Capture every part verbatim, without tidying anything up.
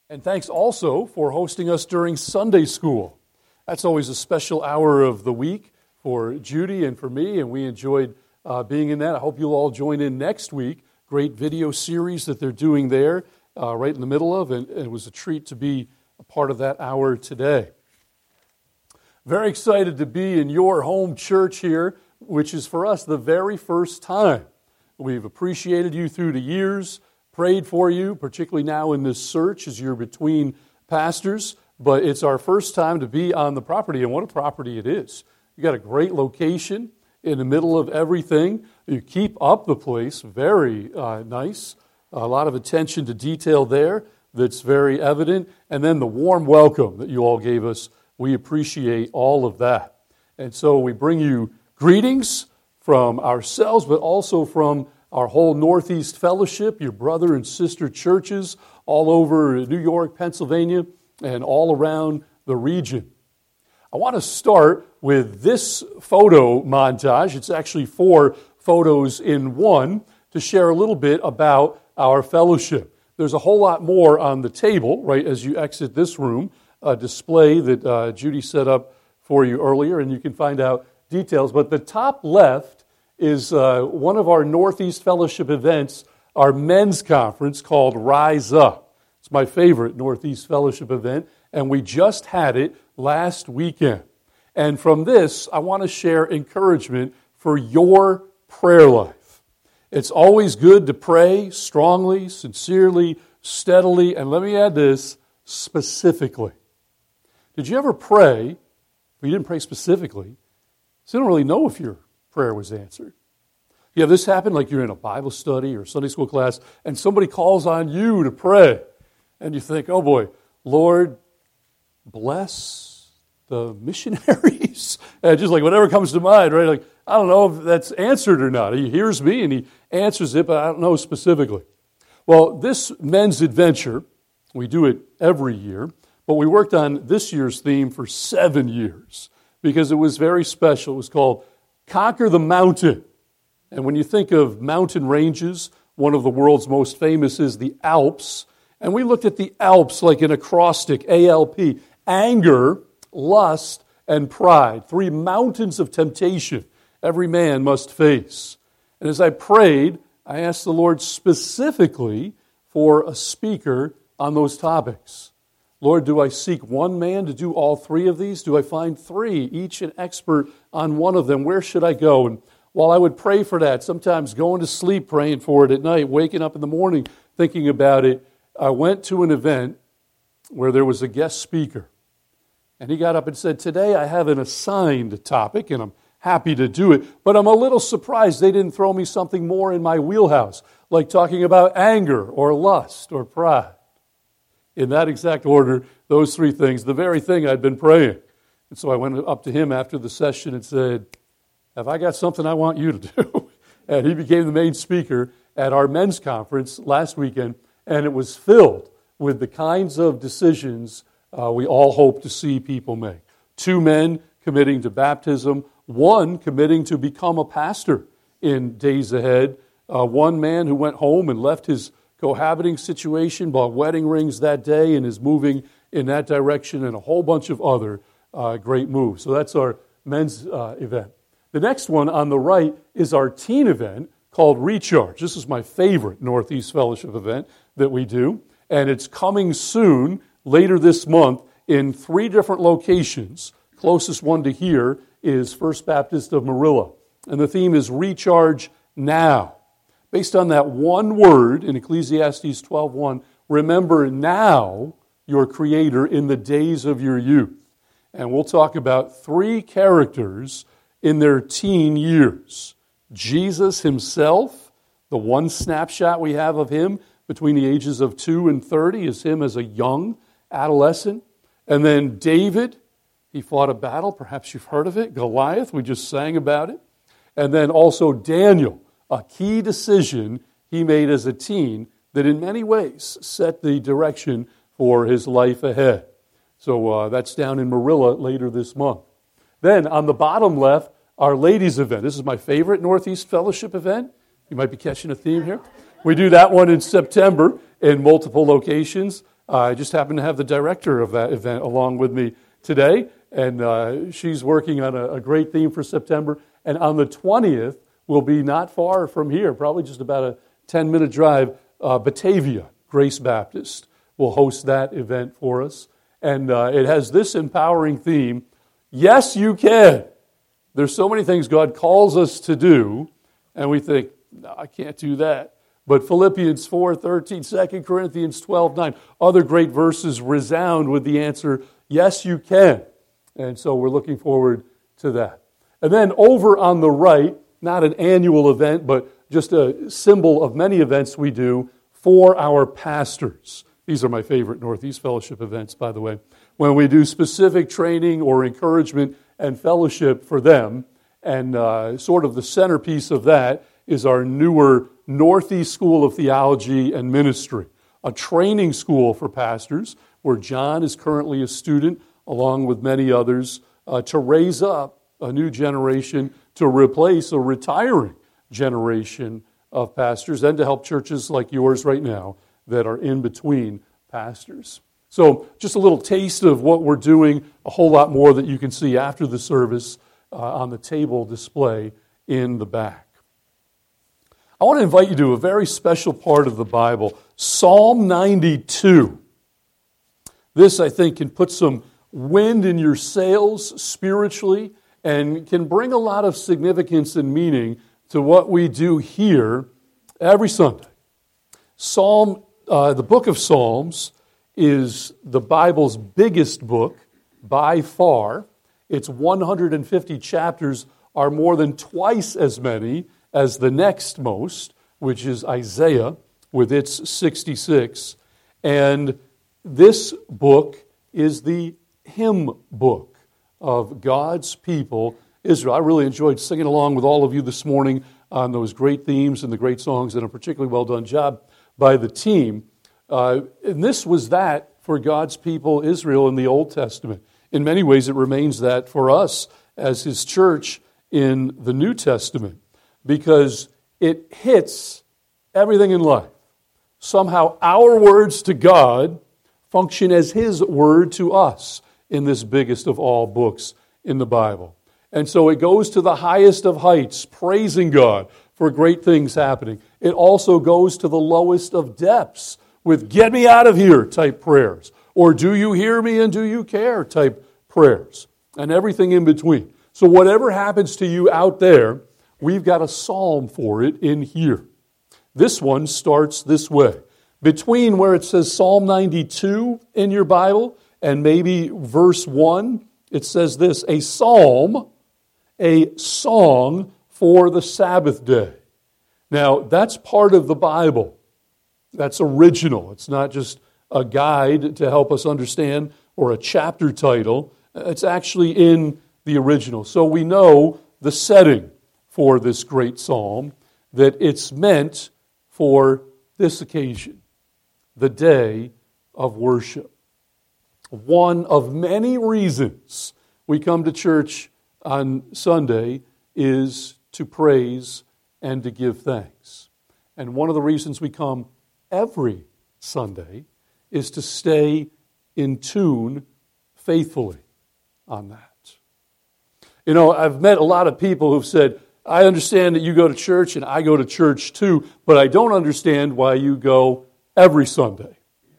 And thanks also for hosting us during Sunday school. That's always a special hour of the week for Judy and for me, and we enjoyed uh, being in that. I hope you'll all join in next week. Great video series that they're doing there, uh, right in the middle of, and, and it was a treat to be a part of that hour today. Very excited to be in your home church here, which is for us the very first time. We've appreciated you through the years, prayed for you, particularly now in this search as you're between pastors, but it's our first time to be on the property, and what a property it is. You got a great location in the middle of everything. You keep up the place, very uh, nice. A lot of attention to detail there that's very evident, and then the warm welcome that you all gave us. We appreciate all of that. And so we bring you greetings from ourselves, but also from our whole Northeast Fellowship, your brother and sister churches all over New York, Pennsylvania, and all around the region. I want to start with this photo montage. It's actually four photos in one to share a little bit about our fellowship. There's a whole lot more on the table, right, as you exit this room, a display that uh, Judy set up for you earlier, and you can find out details. But the top left is uh, one of our Northeast Fellowship events, our men's conference called Rise Up. It's my favorite Northeast Fellowship event, and we just had it last weekend. And from this, I want to share encouragement for your prayer life. It's always good to pray strongly, sincerely, steadily, and let me add this, specifically. Did you ever pray, but you didn't pray specifically, so you don't really know if your prayer was answered? You have this happen, like you're in a Bible study or Sunday school class, and somebody calls on you to pray, and you think, oh boy, Lord, bless the missionaries, and just like whatever comes to mind, right? Like, I don't know if that's answered or not. He hears me and he answers it, but I don't know specifically. Well, this men's adventure, we do it every year, but we worked on this year's theme for seven years because it was very special. It was called Conquer the Mountain. And when you think of mountain ranges, one of the world's most famous is the Alps. And we looked at the Alps like an acrostic, A L P, anger, lust, and pride. Three mountains of temptation every man must face. And as I prayed, I asked the Lord specifically for a speaker on those topics. Lord, do I seek one man to do all three of these? Do I find three, each an expert on one of them? Where should I go? And while I would pray for that, sometimes going to sleep praying for it at night, waking up in the morning thinking about it, I went to an event where there was a guest speaker. And he got up and said, today I have an assigned topic, and I'm happy to do it, but I'm a little surprised they didn't throw me something more in my wheelhouse, like talking about anger or lust or pride. In that exact order, those three things, the very thing I'd been praying. And so I went up to him after the session and said, have I got something I want you to do? And he became the main speaker at our men's conference last weekend, and it was filled with the kinds of decisions uh, we all hope to see people make. Two men committing to baptism, one committing to become a pastor in days ahead, uh, one man who went home and left his cohabiting situation, bought wedding rings that day and is moving in that direction, and a whole bunch of other uh, great moves. So that's our men's uh, event. The next one on the right is our teen event called Recharge. This is my favorite Northeast Fellowship event that we do, and it's coming soon, later this month, in three different locations. Closest one to here is First Baptist of Marilla, and the theme is Recharge Now. Based on that one word in Ecclesiastes twelve one, remember now your Creator in the days of your youth. And we'll talk about three characters in their teen years. Jesus himself, the one snapshot we have of him between the ages of two and thirty is him as a young adolescent. And then David, he fought a battle, perhaps you've heard of it, Goliath, we just sang about it. And then also Daniel, a key decision he made as a teen that in many ways set the direction for his life ahead. So uh, that's down in Marilla later this month. Then on the bottom left, our ladies' event. This is my favorite Northeast Fellowship event. You might be catching a theme here. We do that one in September in multiple locations. I just happen to have the director of that event along with me today, and uh, she's working on a, a great theme for September. And on the twentieth, we'll be not far from here, probably just about a ten-minute drive, uh, Batavia Grace Baptist will host that event for us. And uh, it has this empowering theme, yes, you can. There's so many things God calls us to do, and we think, no, I can't do that. But Philippians four thirteen, Second Corinthians twelve nine, other great verses resound with the answer, yes, you can. And so we're looking forward to that. And then over on the right, not an annual event, but just a symbol of many events we do for our pastors. These are my favorite Northeast Fellowship events, by the way, when we do specific training or encouragement and fellowship for them. And uh, sort of the centerpiece of that is our newer Northeast School of Theology and Ministry, a training school for pastors where John is currently a student, along with many others, uh, to raise up a new generation to replace a retiring generation of pastors and to help churches like yours right now that are in between pastors. So just a little taste of what we're doing, a whole lot more that you can see after the service uh, on the table display in the back. I want to invite you to a very special part of the Bible, Psalm ninety-two. This, I think, can put some wind in your sails spiritually and can bring a lot of significance and meaning to what we do here every Sunday. Psalm, uh, the book of Psalms is the Bible's biggest book by far. Its one hundred fifty chapters are more than twice as many as the next most, which is Isaiah with its sixty-six. And this book is the hymn book of God's people, Israel. I really enjoyed singing along with all of you this morning on those great themes and the great songs, and a particularly well done job by the team. Uh, and this was that for God's people, Israel, in the Old Testament. In many ways, it remains that for us as His church in the New Testament, because it hits everything in life. Somehow our words to God function as His word to us in this biggest of all books in the Bible. And so it goes to the highest of heights, praising God for great things happening. It also goes to the lowest of depths with get me out of here type prayers, or do you hear me and do you care type prayers, and everything in between. So whatever happens to you out there, we've got a psalm for it in here. This one starts this way. Between where it says Psalm ninety-two in your Bible and maybe verse one, it says this, a psalm, a song for the Sabbath day. Now, that's part of the Bible. That's original. It's not just a guide to help us understand or a chapter title. It's actually in the original. So we know the setting for this great psalm, that it's meant for this occasion, the day of worship. One of many reasons we come to church on Sunday is to praise and to give thanks. And one of the reasons we come every Sunday is to stay in tune faithfully on that. You know, I've met a lot of people who've said, I understand that you go to church and I go to church too, but I don't understand why you go every Sunday.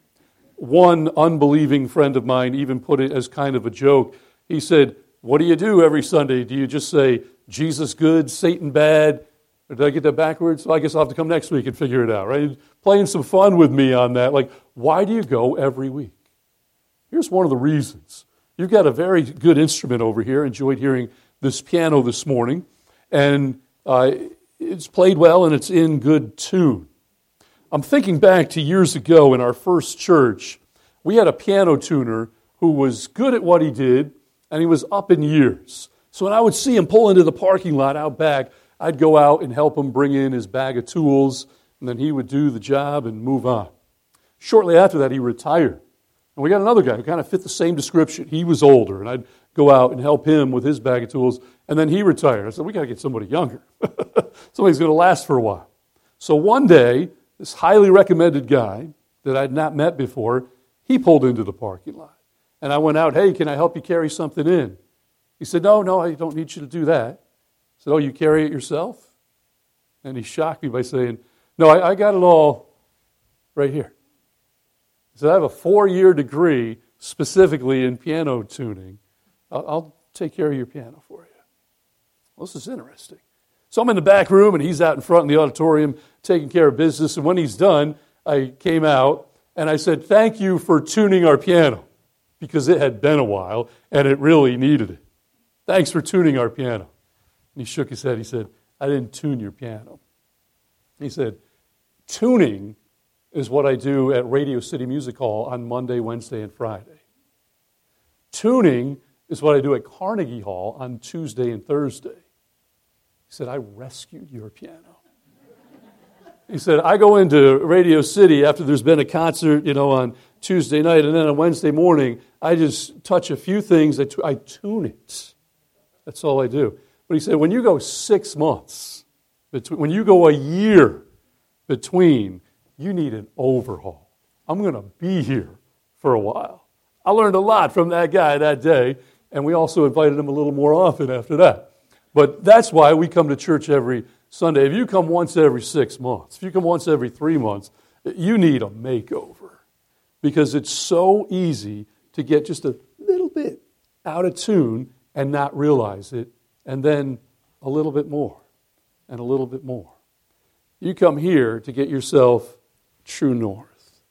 One unbelieving friend of mine even put it as kind of a joke. He said, what do you do every Sunday? Do you just say, Jesus good, Satan bad? Or did I get that backwards? Well, I guess I'll have to come next week and figure it out, right? Playing some fun with me on that. Like, why do you go every week? Here's one of the reasons. You've got a very good instrument over here. Enjoyed hearing this piano this morning. And uh, it's played well and it's in good tune. I'm thinking back to years ago in our first church. We had a piano tuner who was good at what he did, and he was up in years. So when I would see him pull into the parking lot out back, I'd go out and help him bring in his bag of tools, and then he would do the job and move on. Shortly after that, he retired. And we got another guy who kind of fit the same description. He was older, and I'd go out and help him with his bag of tools, and then he retired. I said, we got to get somebody younger. Somebody's going to last for a while. So one day, this highly recommended guy that I'd not met before, he He pulled into the parking lot. And I went out, hey, can I help you carry something in? He said, no, no, I don't need you to do that. I said, oh, you carry it yourself? And he shocked me by saying, no, I, I got it all right here. He said, I have a four-year degree specifically in piano tuning. I'll, I'll take care of your piano for you. Well, this is interesting. So I'm in the back room, and he's out in front in the auditorium taking care of business. And when he's done, I came out, and I said, thank you for tuning our piano, because it had been a while, and it really needed it. Thanks for tuning our piano. And he shook his head. He said, I didn't tune your piano. He said, tuning is what I do at Radio City Music Hall on Monday, Wednesday, and Friday. Tuning is what I do at Carnegie Hall on Tuesday and Thursday. He said, I rescued your piano. He said, I go into Radio City after there's been a concert, you know, on Tuesday night, and then on Wednesday morning, I just touch a few things, I, t- I tune it. That's all I do. But he said, when you go six months, between, when you go a year between, you need an overhaul. I'm going to be here for a while. I learned a lot from that guy that day, and we also invited him a little more often after that. But that's why we come to church every Sunday. If you come once every six months, if you come once every three months, you need a makeover. Because it's so easy to get just a little bit out of tune and not realize it, and then a little bit more, and a little bit more. You come here to get yourself true north.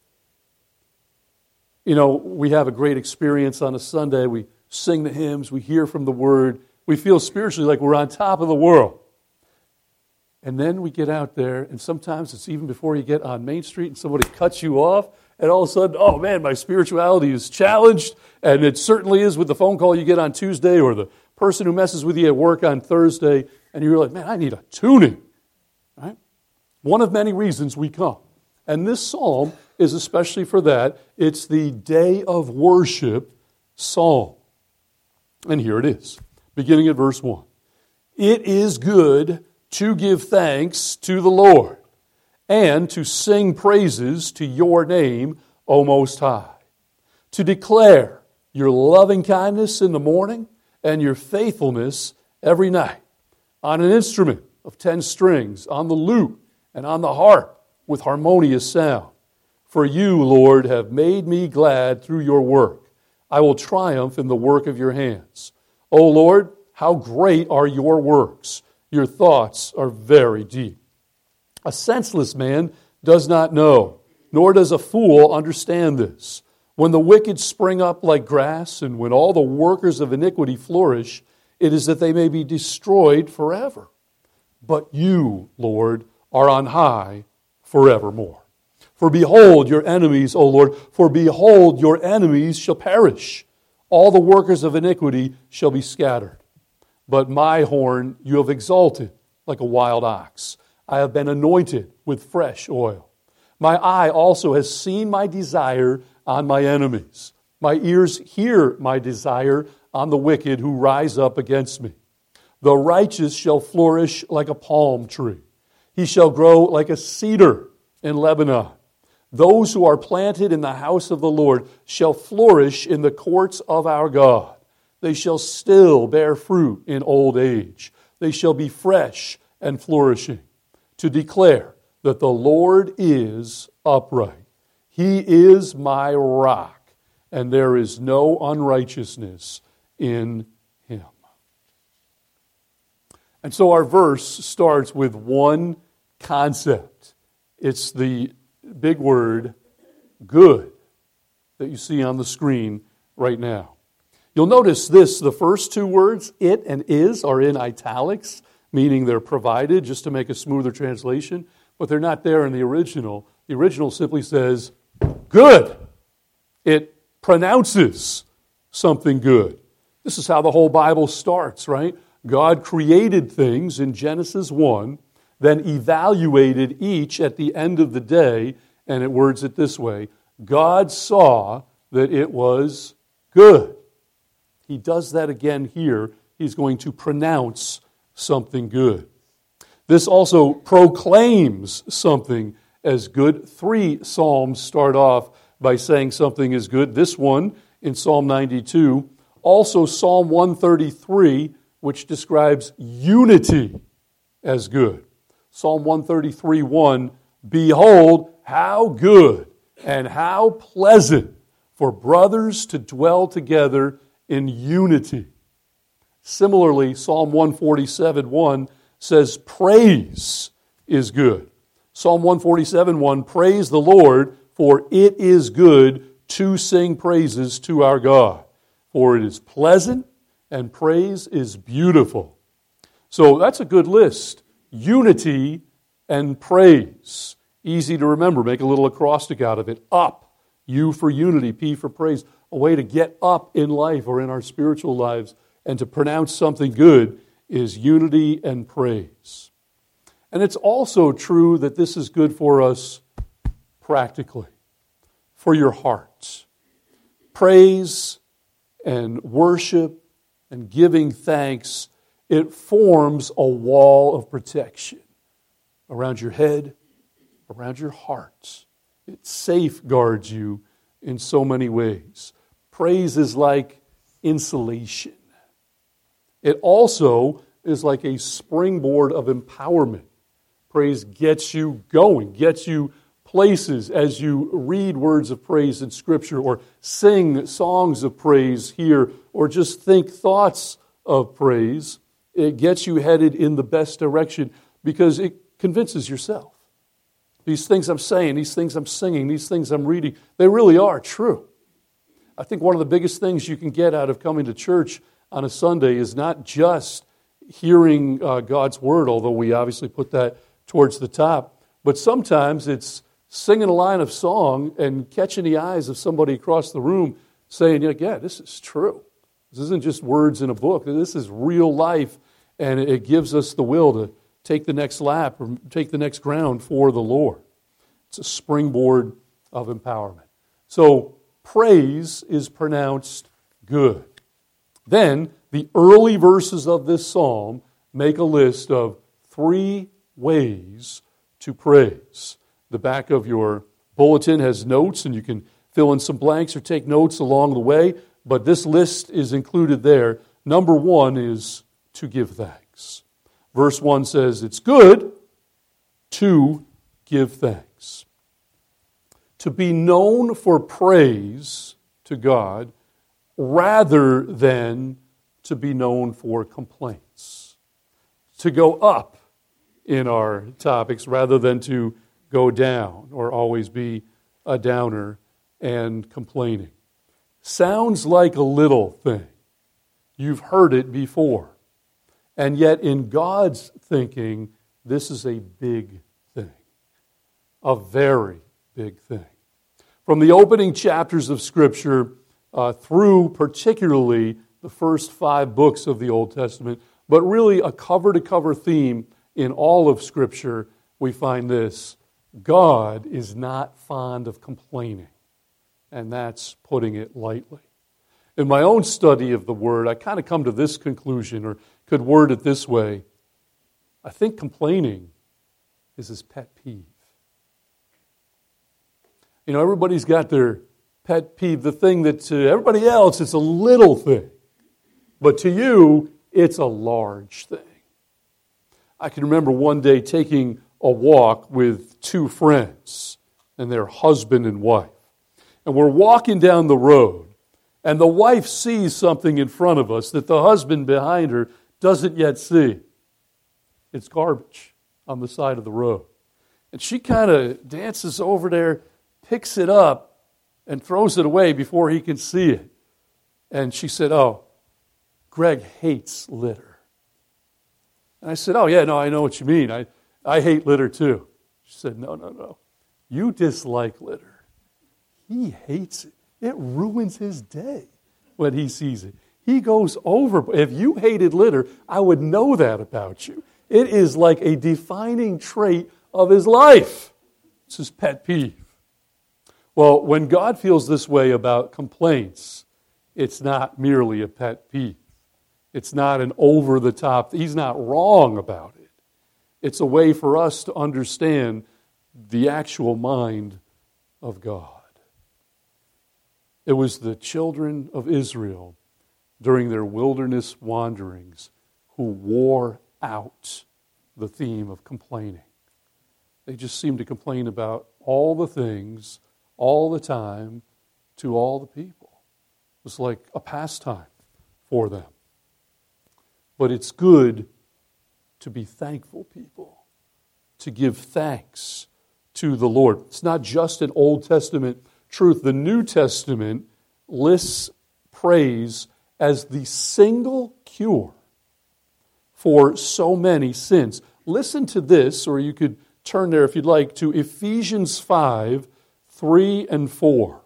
You know, we have a great experience on a Sunday. We sing the hymns, we hear from the Word, we feel spiritually like we're on top of the world. And then we get out there, and sometimes it's even before you get on Main Street and somebody cuts you off, and all of a sudden, oh man, my spirituality is challenged, and it certainly is with the phone call you get on Tuesday or the person who messes with you at work on Thursday, and you're like, man, I need a tuning. Right? One of many reasons we come. And this psalm is especially for that. It's the day of worship psalm. And here it is, beginning at verse one. It is good to give thanks to the Lord, and to sing praises to your name, O Most High. To declare your loving kindness in the morning and your faithfulness every night. On an instrument of ten strings, on the lute and on the harp with harmonious sound. For you, Lord, have made me glad through your work. I will triumph in the work of your hands. O Lord, how great are your works. Your thoughts are very deep. A senseless man does not know, nor does a fool understand this. When the wicked spring up like grass, and when all the workers of iniquity flourish, it is that they may be destroyed forever. But you, Lord, are on high forevermore. For behold your enemies, O Lord, for behold your enemies shall perish. All the workers of iniquity shall be scattered. But my horn you have exalted like a wild ox. I have been anointed with fresh oil. My eye also has seen my desire on my enemies. My ears hear my desire on the wicked who rise up against me. The righteous shall flourish like a palm tree. He shall grow like a cedar in Lebanon. Those who are planted in the house of the Lord shall flourish in the courts of our God. They shall still bear fruit in old age. They shall be fresh and flourishing, to declare that the Lord is upright. He is my rock, and there is no unrighteousness in him. And so our verse starts with one concept. It's the big word, good, that you see on the screen right now. You'll notice this, the first two words, it and is, are in italics, meaning they're provided just to make a smoother translation, but they're not there in the original. The original simply says, good. It pronounces something good. This is how the whole Bible starts, right? God created things in Genesis one, then evaluated each at the end of the day, and it words it this way, God saw that it was good. He does that again here. He's going to pronounce something good. This also proclaims something as good. Three psalms start off by saying something is good. This one in Psalm ninety-two. Also Psalm one thirty-three, which describes unity as good. Psalm one thirty-three, one, behold, how good and how pleasant for brothers to dwell together in unity. Similarly, Psalm one forty-seven, one says praise is good. Psalm one forty-seven, one, praise the Lord, for it is good to sing praises to our God. For it is pleasant and praise is beautiful. So that's a good list. Unity and praise. Easy to remember. Make a little acrostic out of it. Up. U for unity. P for praise. A way to get up in life or in our spiritual lives and to pronounce something good is unity and praise. And it's also true that this is good for us practically, for your hearts. Praise and worship and giving thanks, it forms a wall of protection around your head, around your heart. It safeguards you in so many ways. Praise is like insulation. It also is like a springboard of empowerment. Praise gets you going, gets you places as you read words of praise in Scripture or sing songs of praise here or just think thoughts of praise. It gets you headed in the best direction because it convinces yourself. These things I'm saying, these things I'm singing, these things I'm reading, they really are true. I think one of the biggest things you can get out of coming to church on a Sunday is not just hearing uh, God's Word, although we obviously put that towards the top, but sometimes it's singing a line of song and catching the eyes of somebody across the room saying, yeah, this is true. This isn't just words in a book. This is real life, and it gives us the will to take the next lap or take the next ground for the Lord. It's a springboard of empowerment. So praise is pronounced good. Then the early verses of this psalm make a list of three ways to praise. The back of your bulletin has notes, and you can fill in some blanks or take notes along the way, but this list is included there. Number one is to give thanks. Verse one says, it's good to give thanks. To be known for praise to God rather than to be known for complaints. To go up in our topics rather than to go down or always be a downer and complaining. Sounds like a little thing. You've heard it before. And yet in God's thinking, this is a big thing. A very big thing. From the opening chapters of Scripture uh, through particularly the first five books of the Old Testament, but really a cover-to-cover theme in all of Scripture, we find this: God is not fond of complaining. And that's putting it lightly. In my own study of the Word, I kind of come to this conclusion, or could word it this way. I think complaining is his pet peeve. You know, everybody's got their pet peeve, the thing that to everybody else it's a little thing. But to you, it's a large thing. I can remember one day taking a walk with two friends and their husband and wife. And we're walking down the road, and the wife sees something in front of us that the husband behind her doesn't yet see. It's garbage on the side of the road. And she kind of dances over there, picks it up, and throws it away before he can see it. And she said, oh, Greg hates litter. And I said, oh, yeah, no, I know what you mean. I, I hate litter too. She said, no, no, no. You dislike litter. He hates it. It ruins his day when he sees it. He goes over. If you hated litter, I would know that about you. It is like a defining trait of his life. It's his pet peeve. Well, when God feels this way about complaints, it's not merely a pet peeve. It's not an over-the-top. He's not wrong about it. It's a way for us to understand the actual mind of God. It was the children of Israel during their wilderness wanderings who wore out the theme of complaining. They just seemed to complain about all the things, all the time, to all the people. It was like a pastime for them. But it's good to be thankful people, to give thanks to the Lord. It's not just an Old Testament truth. The New Testament lists praise as the single cure for so many sins. Listen to this, or you could turn there if you'd like, to Ephesians five, three and four.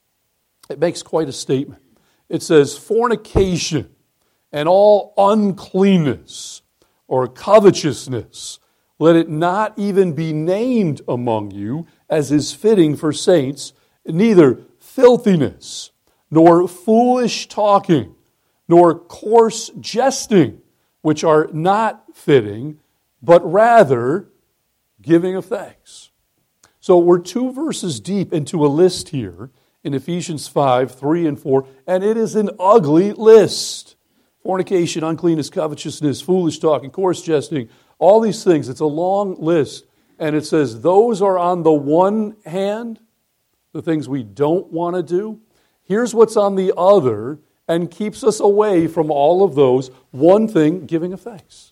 It makes quite a statement. It says, fornication and all uncleanness or covetousness, let it not even be named among you, as is fitting for saints, neither filthiness, nor foolish talking, nor coarse jesting, which are not fitting, but rather giving of thanks. So we're two verses deep into a list here in Ephesians five, three and four, and it is an ugly list. Fornication, uncleanness, covetousness, foolish talking, coarse jesting, all these things. It's a long list. And it says those are on the one hand, the things we don't want to do. Here's what's on the other, and keeps us away from all of those. One thing, giving of thanks.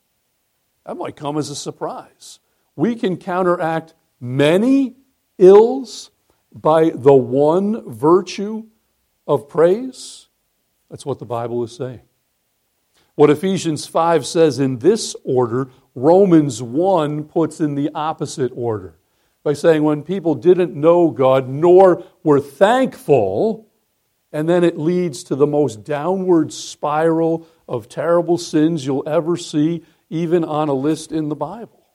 That might come as a surprise. We can counteract many ills by the one virtue of praise. That's what the Bible is saying. What Ephesians five says in this order, Romans one puts in the opposite order. By saying when people didn't know God nor were thankful, and then it leads to the most downward spiral of terrible sins you'll ever see, even on a list in the Bible.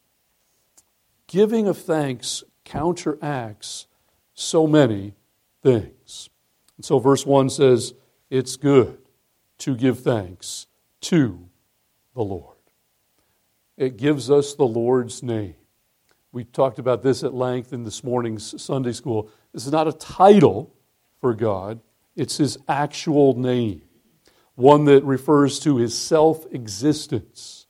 Giving of thanks counteracts so many things. And so verse one says, it's good to give thanks to the Lord. It gives us the Lord's name. We talked about this at length in this morning's Sunday school. This is not a title for God. It's His actual name, one that refers to His self-existence,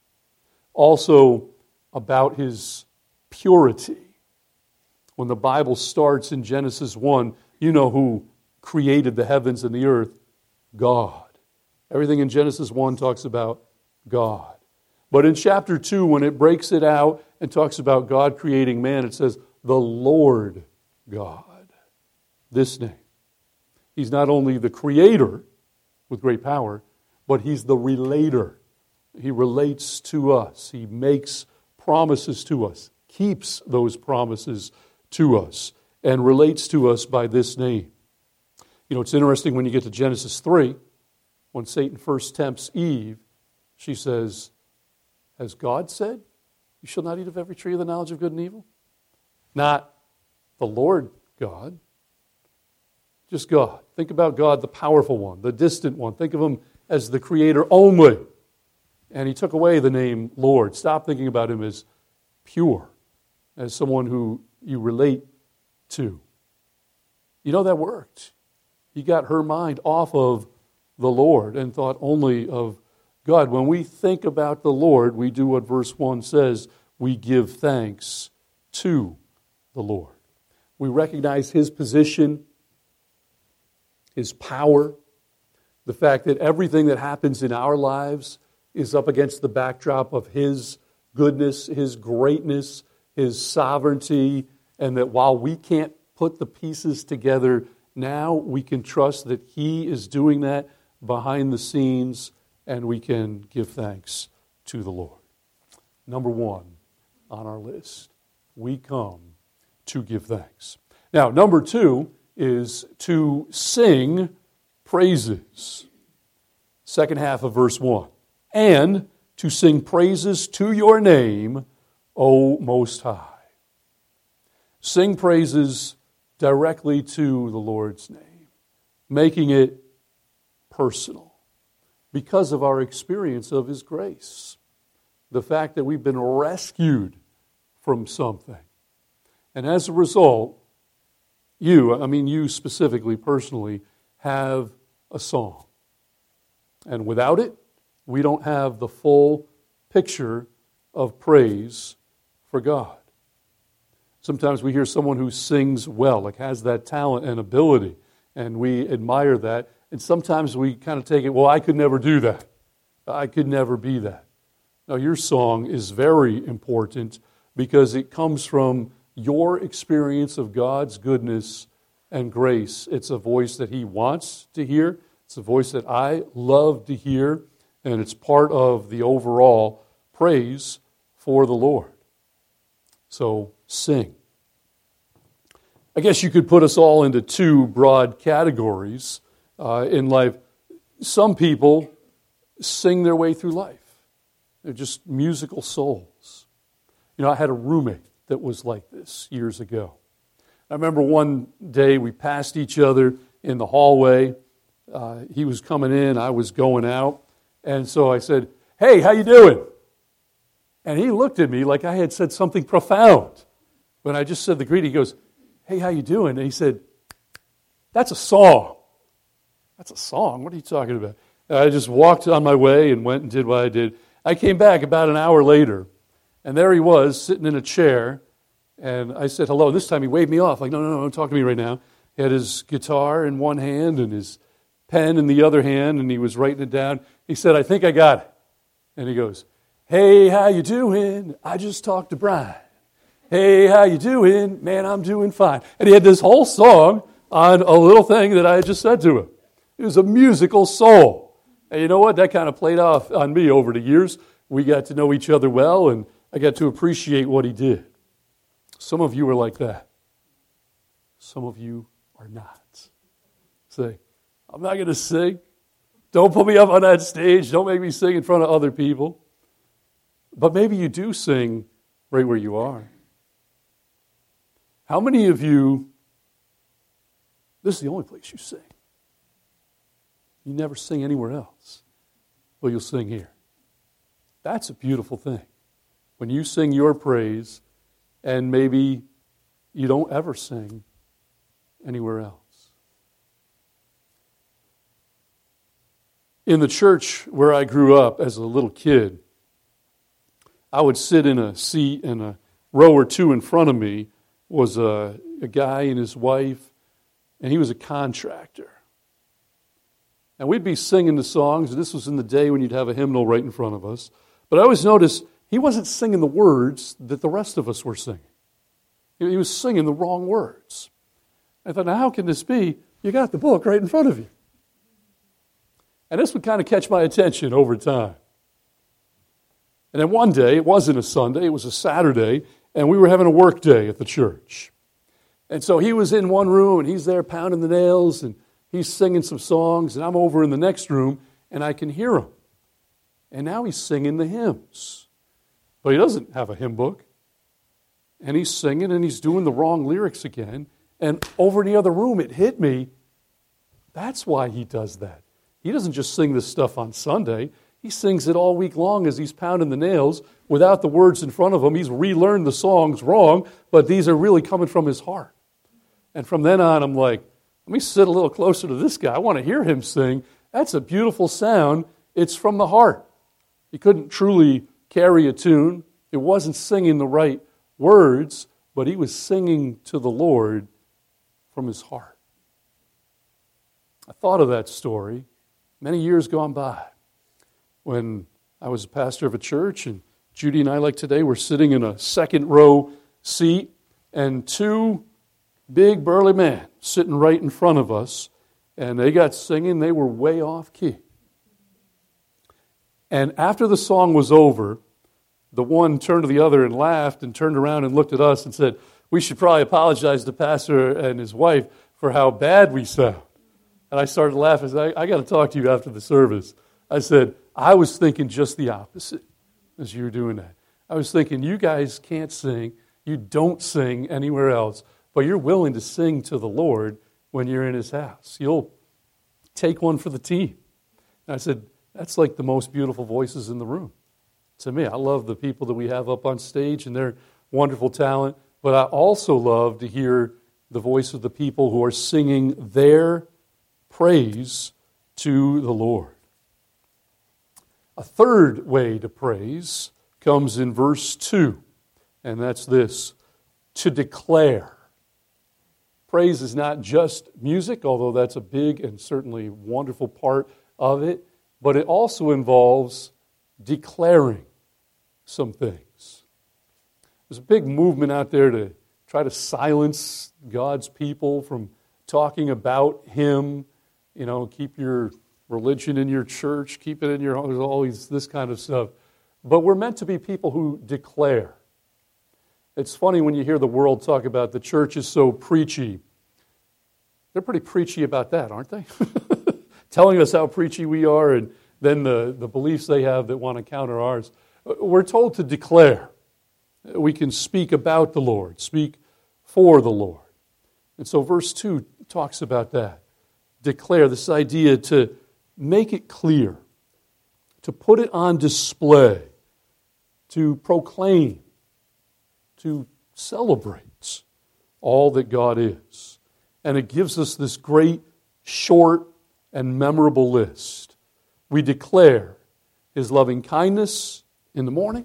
also about His purity. When the Bible starts in Genesis one, you know who created the heavens and the earth? God. Everything in Genesis one talks about God. But in chapter two, when it breaks it out and talks about God creating man, it says, the Lord God. This name. He's not only the creator with great power, but He's the relator. He relates to us. He makes promises to us, keeps those promises to us, and relates to us by this name. You know, it's interesting when you get to Genesis three, when Satan first tempts Eve, she says, has God said, you shall not eat of every tree of the knowledge of good and evil? Not the Lord God, just God. Think about God, the powerful one, the distant one. Think of Him as the creator only. And He took away the name Lord. Stop thinking about Him as pure, as someone who you relate to. You know, that worked. He got her mind off of the Lord and thought only of God. When we think about the Lord, we do what verse one says. We give thanks to the Lord. We recognize His position, His power, the fact that everything that happens in our lives is up against the backdrop of His goodness, His greatness, His sovereignty, and that while we can't put the pieces together now, we can trust that He is doing that behind the scenes, and we can give thanks to the Lord. Number one on our list, we come to give thanks. Now, number two is to sing praises. Second half of verse one. And to sing praises to your name, O Most High. Sing praises directly to the Lord's name, making it personal because of our experience of His grace. The fact that we've been rescued from something. And as a result, you, I mean you specifically, personally, have a song. And without it, we don't have the full picture of praise for God. Sometimes we hear someone who sings well, like has that talent and ability, and we admire that. And sometimes we kind of take it, well, I could never do that. I could never be that. Now, your song is very important because it comes from your experience of God's goodness and grace. It's a voice that He wants to hear. It's a voice that I love to hear, and it's part of the overall praise for the Lord. So, sing. I guess you could put us all into two broad categories uh, in life. Some people sing their way through life. They're just musical souls. You know, I had a roommate that was like this years ago. I remember one day we passed each other in the hallway. Uh, he was coming in, I was going out. And so I said, "Hey, how you doing?" And he looked at me like I had said something profound. When I just said the greeting, he goes, "Hey, how you doing?" And he said, "That's a song." "That's a song? What are you talking about?" And I just walked on my way and went and did what I did. I came back about an hour later, and there he was sitting in a chair. And I said hello. This time he waved me off, like, no, no, no, don't talk to me right now. He had his guitar in one hand and his pen in the other hand, and he was writing it down. He said, "I think I got it." And he goes, "Hey, how you doing? I just talked to Brian. Hey, how you doing? Man, I'm doing fine." And he had this whole song on a little thing that I had just said to him. It was a musical soul. And you know what? That kind of played off on me over the years. We got to know each other well, and I got to appreciate what he did. Some of you are like that. Some of you are not. Say, "I'm not going to sing. Don't put me up on that stage. Don't make me sing in front of other people." But maybe you do sing right where you are. How many of you, this is the only place you sing? You never sing anywhere else. Well, you'll sing here. That's a beautiful thing. When you sing your praise, and maybe you don't ever sing anywhere else. In the church where I grew up as a little kid, I would sit in a seat, and a row or two in front of me was a, a guy and his wife, and he was a contractor. And we'd be singing the songs, and this was in the day when you'd have a hymnal right in front of us. But I always noticed he wasn't singing the words that the rest of us were singing. He was singing the wrong words. I thought, now how can this be? You got the book right in front of you. And this would kind of catch my attention over time. And then one day, it wasn't a Sunday, it was a Saturday, and we were having a work day at the church. And so he was in one room, and he's there pounding the nails, and he's singing some songs, and I'm over in the next room, and I can hear him. And now he's singing the hymns. But he doesn't have a hymn book. And he's singing, and he's doing the wrong lyrics again. And over in the other room, it hit me. That's why he does that. He doesn't just sing this stuff on Sunday. He sings it all week long as he's pounding the nails without the words in front of him. He's relearned the songs wrong, but these are really coming from his heart. And from then on, I'm like, let me sit a little closer to this guy. I want to hear him sing. That's a beautiful sound. It's from the heart. He couldn't truly carry a tune. It wasn't singing the right words, but he was singing to the Lord from his heart. I thought of that story many years gone by when I was a pastor of a church, and Judy and I, like today, were sitting in a second row seat, and two big burly men sitting right in front of us, and they got singing. They were way off key. And after the song was over, the one turned to the other and laughed and turned around and looked at us and said, "We should probably apologize to the pastor and his wife for how bad we sound." And I started laughing. I said, I, I got to talk to you after the service. I said, I was thinking just the opposite as you were doing that. I was thinking, you guys can't sing. You don't sing anywhere else, but you're willing to sing to the Lord when you're in his house. You'll take one for the team. And I said, that's like the most beautiful voices in the room. To me, I love the people that we have up on stage and their wonderful talent, but I also love to hear the voice of the people who are singing their praise to the Lord. A third way to praise comes in verse two, and that's this: to declare. Praise is not just music, although that's a big and certainly wonderful part of it, but it also involves declaring some things. There's a big movement out there to try to silence God's people from talking about Him. You know, keep your religion in your church, keep it in your home. There's always this kind of stuff. But we're meant to be people who declare. It's funny when you hear the world talk about the church is so preachy. They're pretty preachy about that, aren't they? Telling us how preachy we are, and then the, the beliefs they have that want to counter ours. We're told to declare. We can speak about the Lord, speak for the Lord. And so verse two talks about that. Declare, this idea to make it clear, to put it on display, to proclaim, to celebrate all that God is. And it gives us this great, short, and memorable list. We declare His loving kindness in the morning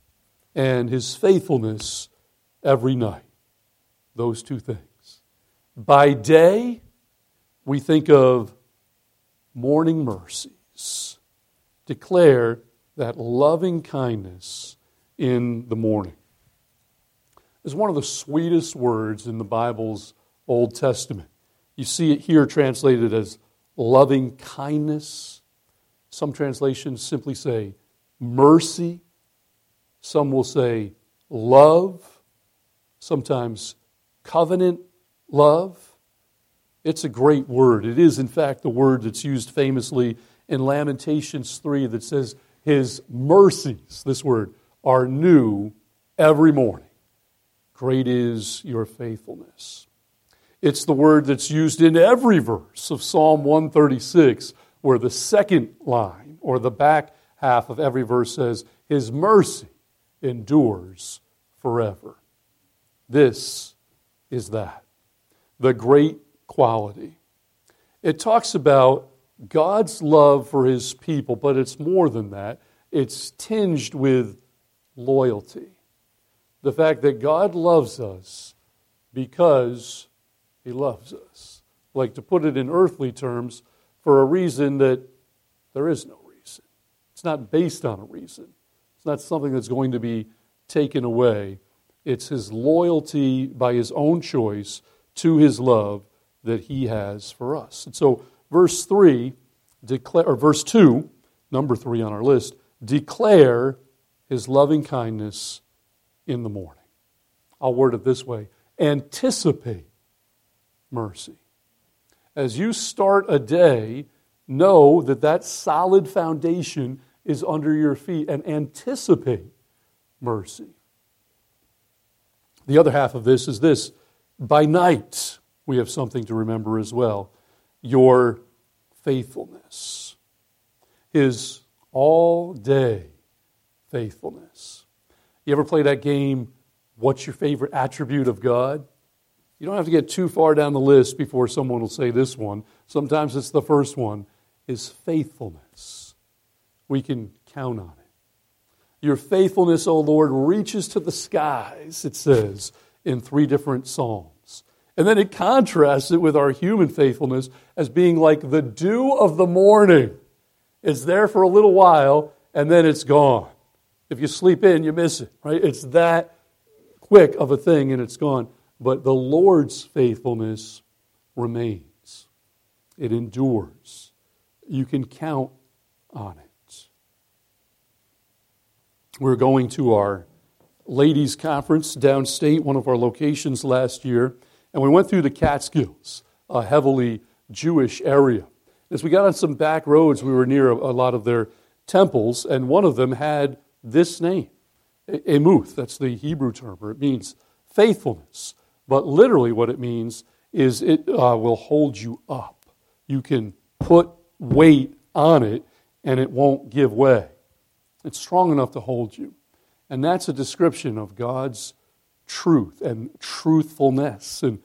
and His faithfulness every night. Those two things. By day, we think of morning mercies. Declare that loving kindness in the morning. It's one of the sweetest words in the Bible's Old Testament. You see it here translated as loving kindness. Some translations simply say mercy. Some will say love. Sometimes covenant love. It's a great word. It is, in fact, the word that's used famously in Lamentations three that says, His mercies, this word, are new every morning. Great is your faithfulness. It's the word that's used in every verse of Psalm one thirty-six, where the second line, or the back half of every verse says, His mercy endures forever. This is that. The great quality. It talks about God's love for His people, but it's more than that. It's tinged with loyalty. The fact that God loves us because He loves us. Like, to put it in earthly terms, for a reason that there is no reason. It's not based on a reason. It's not something that's going to be taken away. It's His loyalty by His own choice to His love that He has for us. And so verse three, declare, or verse two, number three on our list, declare His loving kindness in the morning. I'll word it this way: anticipate mercy. As you start a day, know that that solid foundation is under your feet, and anticipate mercy. The other half of this is this: by night, we have something to remember as well. Your faithfulness. His all-day faithfulness. You ever play that game, What's Your Favorite Attribute of God? You don't have to get too far down the list before someone will say this one. Sometimes it's the first one, His faithfulness. We can count on it. Your faithfulness, O Lord, reaches to the skies, it says in three different psalms. And then it contrasts it with our human faithfulness as being like the dew of the morning. It's there for a little while, and then it's gone. If you sleep in, you miss it, right? It's that quick of a thing, and it's gone. But the Lord's faithfulness remains. It endures. You can count on it. We're going to our ladies' conference downstate, one of our locations last year, and we went through the Catskills, a heavily Jewish area. As we got on some back roads, we were near a, a lot of their temples, and one of them had this name, Emuth. That's the Hebrew term, or it means faithfulness. But literally what it means is it uh, will hold you up. You can put weight on it, and it won't give way. It's strong enough to hold you. And that's a description of God's truth and truthfulness and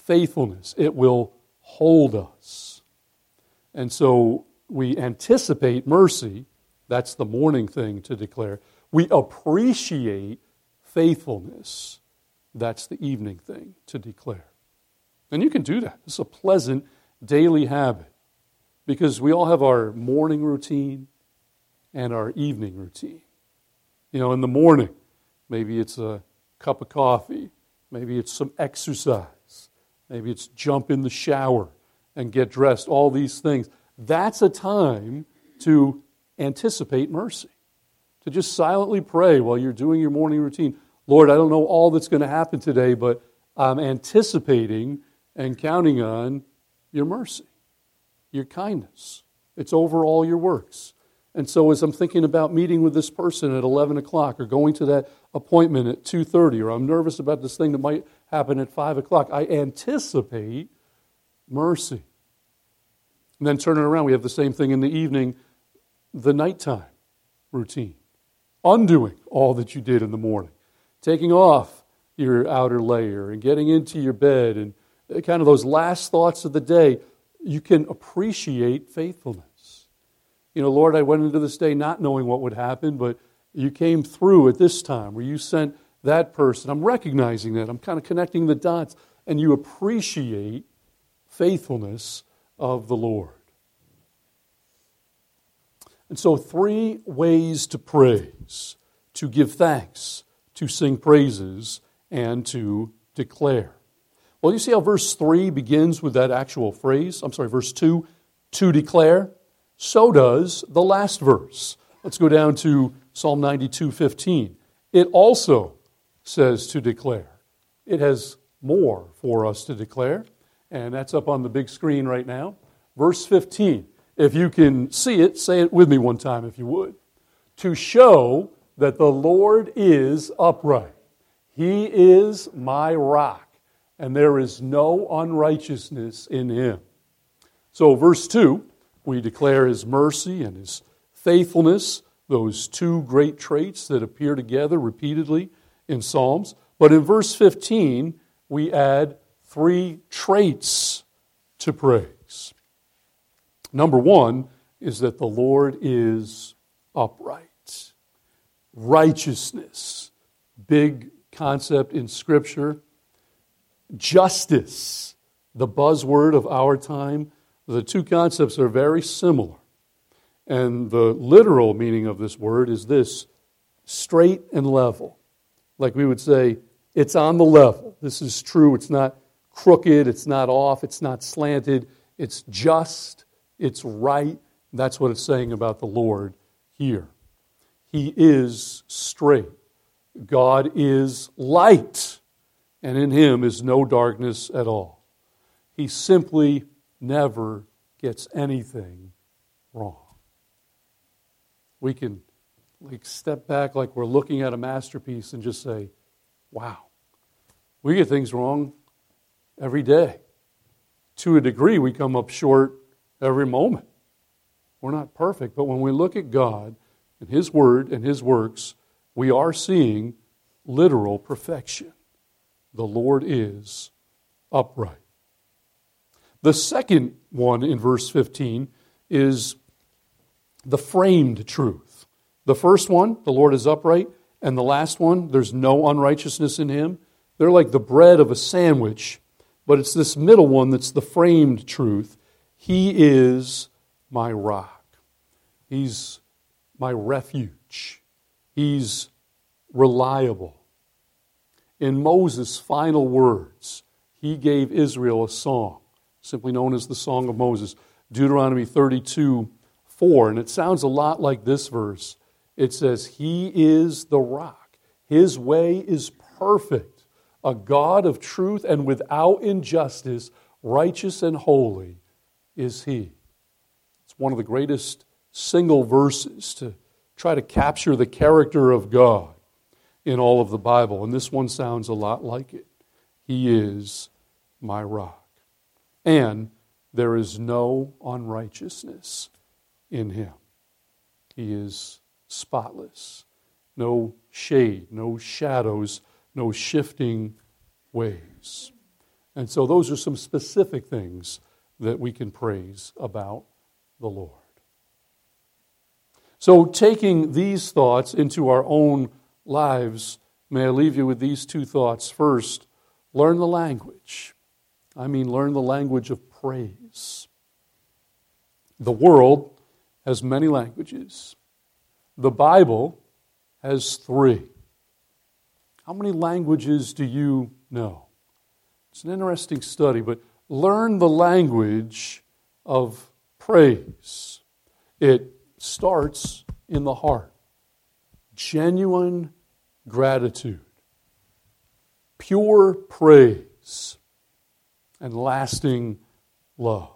faithfulness. It will hold us. And so we anticipate mercy. That's the morning thing to declare. We appreciate faithfulness. That's the evening thing to declare. And you can do that. It's a pleasant daily habit because we all have our morning routine and our evening routine. You know, in the morning, maybe it's a cup of coffee. Maybe it's some exercise. Maybe it's jump in the shower and get dressed. All these things. That's a time to anticipate mercy. To just silently pray while you're doing your morning routine. Lord, I don't know all that's going to happen today, but I'm anticipating and counting on your mercy, your kindness. It's over all your works. And so as I'm thinking about meeting with this person at eleven o'clock or going to that appointment at two thirty, or I'm nervous about this thing that might happen at five o'clock, I anticipate mercy. And then turning around, we have the same thing in the evening, the nighttime routine. Undoing all that you did in the morning. Taking off your outer layer and getting into your bed and kind of those last thoughts of the day, you can appreciate faithfulness. You know, Lord, I went into this day not knowing what would happen, but you came through at this time where you sent that person. I'm recognizing that. I'm kind of connecting the dots, and you appreciate faithfulness of the Lord. And so three ways to praise: to give thanks, to sing praises, and to declare. Well, you see how verse three begins with that actual phrase? I'm sorry, verse two, to declare. So does the last verse. Let's go down to Psalm ninety-two fifteen. It also says to declare. It has more for us to declare, and that's up on the big screen right now. Verse fifteen. If you can see it, say it with me one time if you would. To show that the Lord is upright. He is my rock, and there is no unrighteousness in him. So verse two, we declare his mercy and his faithfulness, those two great traits that appear together repeatedly in Psalms. But in verse fifteen, we add three traits to praise. Number one is that the Lord is upright. Righteousness, big concept in Scripture. Justice, the buzzword of our time. The two concepts are very similar. And the literal meaning of this word is this: straight and level. Like we would say, it's on the level. This is true. It's not crooked. It's not off. It's not slanted. It's just. It's right. That's what it's saying about the Lord here. He is straight. God is light, and in him is no darkness at all. He simply never gets anything wrong. We can like step back like we're looking at a masterpiece and just say, wow, we get things wrong every day. To a degree, we come up short every moment. We're not perfect, but when we look at God and his word and his works, we are seeing literal perfection. The Lord is upright. The second one in verse fifteen is the framed truth. The first one, the Lord is upright, and the last one, there's no unrighteousness in him. They're like the bread of a sandwich, but it's this middle one that's the framed truth. He is my rock. He's my refuge. He's reliable. In Moses' final words, he gave Israel a song, simply known as the Song of Moses, Deuteronomy thirty-two four, and it sounds a lot like this verse. It says, He is the rock. His way is perfect, a God of truth and without injustice, righteous and holy is He. It's one of the greatest single verses to try to capture the character of God in all of the Bible, and this one sounds a lot like it. He is my rock. And there is no unrighteousness in him. He is spotless. No shade, no shadows, no shifting ways. And so those are some specific things that we can praise about the Lord. So taking these thoughts into our own lives, may I leave you with these two thoughts. First, learn the language. I mean, learn the language of praise. The world has many languages. The Bible has three. How many languages do you know? It's an interesting study, but learn the language of praise. It starts in the heart. Genuine gratitude, pure praise, and lasting love.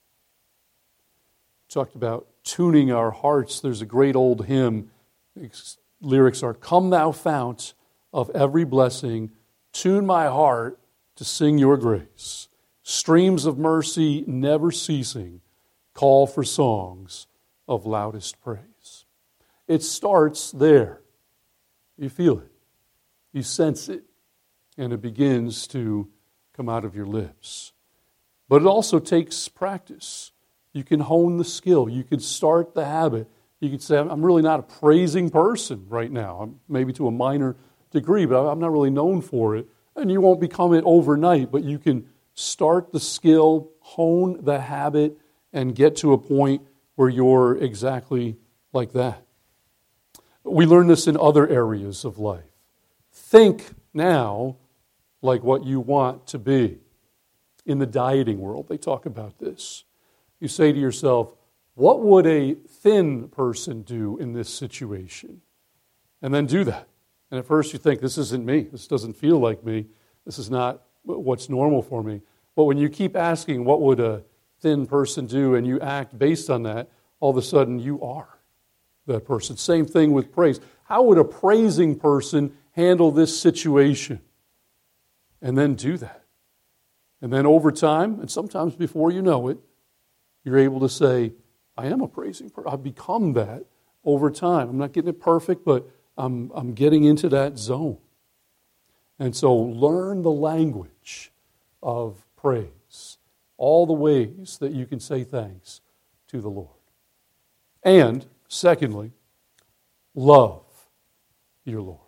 Talked about tuning our hearts. There's a great old hymn. Its lyrics are, "Come thou fount of every blessing, tune my heart to sing your grace. Streams of mercy never ceasing, call for songs of loudest praise." It starts there. You feel it. You sense it. And it begins to come out of your lips. But it also takes practice. You can hone the skill. You can start the habit. You can say, I'm really not a praising person right now. Maybe to a minor degree, but I'm not really known for it. And you won't become it overnight, but you can start the skill, hone the habit, and get to a point where you're exactly like that. We learn this in other areas of life. Think now like what you want to be. In the dieting world, they talk about this. You say to yourself, what would a thin person do in this situation? And then do that. And at first you think, this isn't me. This doesn't feel like me. This is not what's normal for me. But when you keep asking, what would a thin person do, and you act based on that, all of a sudden you are that person. Same thing with praise. How would a praising person handle this situation? And then do that. And then over time, and sometimes before you know it, you're able to say, I am a praising person. I've become that over time. I'm not getting it perfect, but I'm, I'm getting into that zone. And so learn the language of praise. All the ways that you can say thanks to the Lord. And, secondly, love your Lord.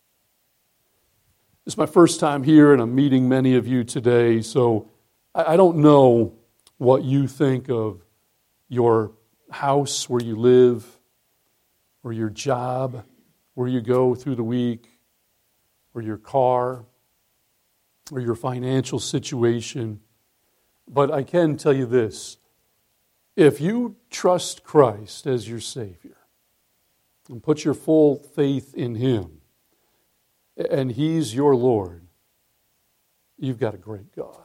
This is my first time here, and I'm meeting many of you today, so I don't know what you think of your house where you live, or your job where you go through the week, or your car, or your financial situation. But I can tell you this. If you trust Christ as your Savior and put your full faith in Him, and He's your Lord, you've got a great God.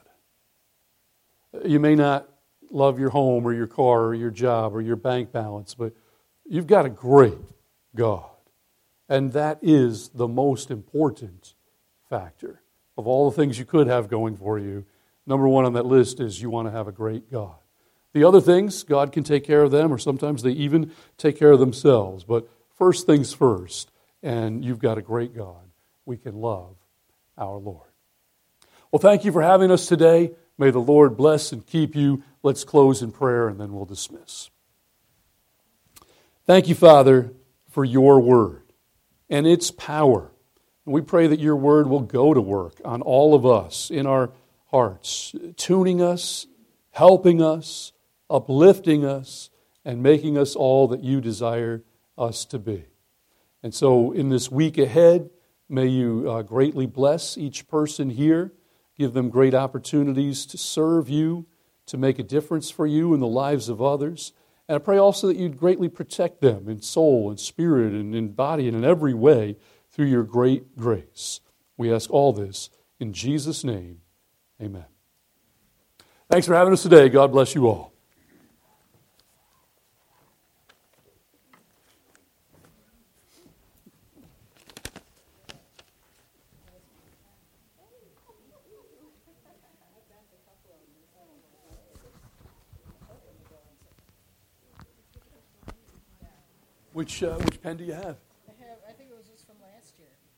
You may not love your home or your car or your job or your bank balance, but you've got a great God. And that is the most important factor of all the things you could have going for you. Number one on that list is you want to have a great God. The other things, God can take care of them, or sometimes they even take care of themselves. But first things first, and you've got a great God. We can love our Lord. Well, thank you for having us today. May the Lord bless and keep you. Let's close in prayer, and then we'll dismiss. Thank you, Father, for your word and its power. And we pray that your word will go to work on all of us in our hearts, tuning us, helping us, uplifting us, and making us all that you desire us to be. And so in this week ahead, may you uh, greatly bless each person here, give them great opportunities to serve you, to make a difference for you in the lives of others. And I pray also that you'd greatly protect them in soul and spirit and in body and in every way through your great grace. We ask all this in Jesus' name. Amen. Thanks for having us today. God bless you all. Which uh, which pen do you have? I have. I think it was just from last year.